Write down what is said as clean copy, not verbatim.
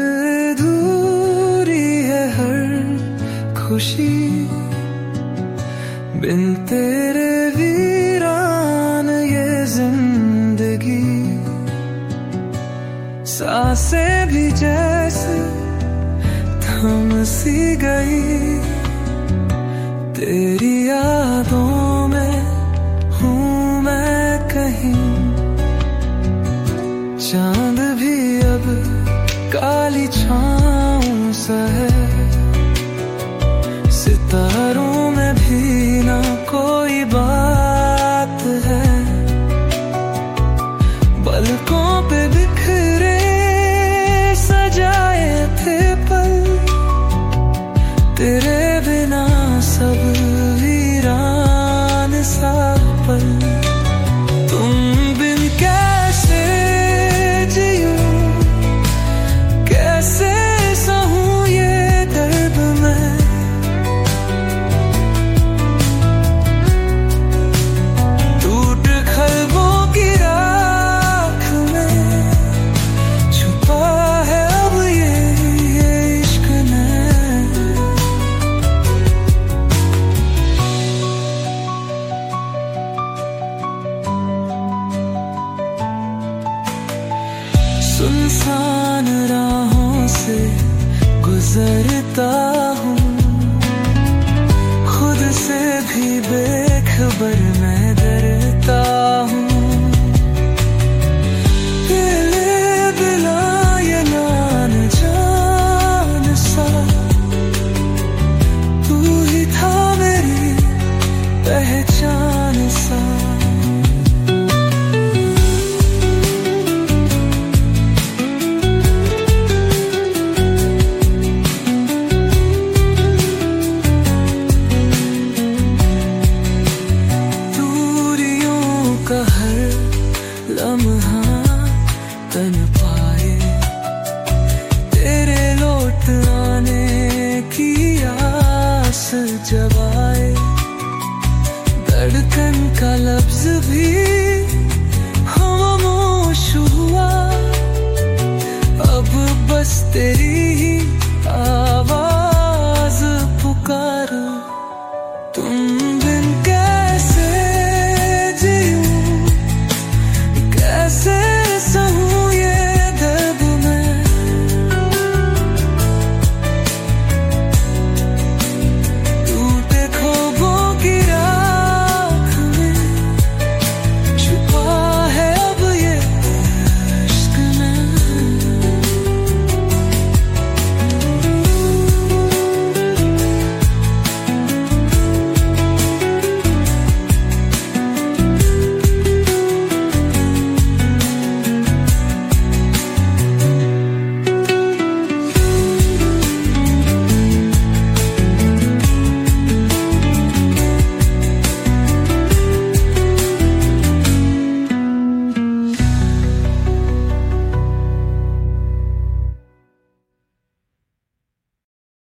अधूरी है हर खुशी, बिन तेरे वीरान ये जिंदगी। सांसें भी जैसे थम सी गई, तेरी यादों में हूँ मैं कहीं। चांद भी अब काली छाँव सा है, सितारों में भी ना कोई बात है। पलकों पे बिखरे सजाए थे पल, तेरे बिना सब वीरान सा पल। तुम बिन कैसे जियूं, कैसे सहूं ये दर्द मैं। टूट ख्वाबों की राख में छुपा है अब ये इश्क ने। सुनसान राहों से गुजरता हूँ, खुद से भी बेखबर मैं डरता हूँ। दिले दिला ये नान जान सा, तू ही था मेरी पहचान सा। लम्हा तन पाए, तेरे लौट आने की आस जगाए। धड़कन का लफ्ज भी खामोश हुआ, अब बस तेरी ही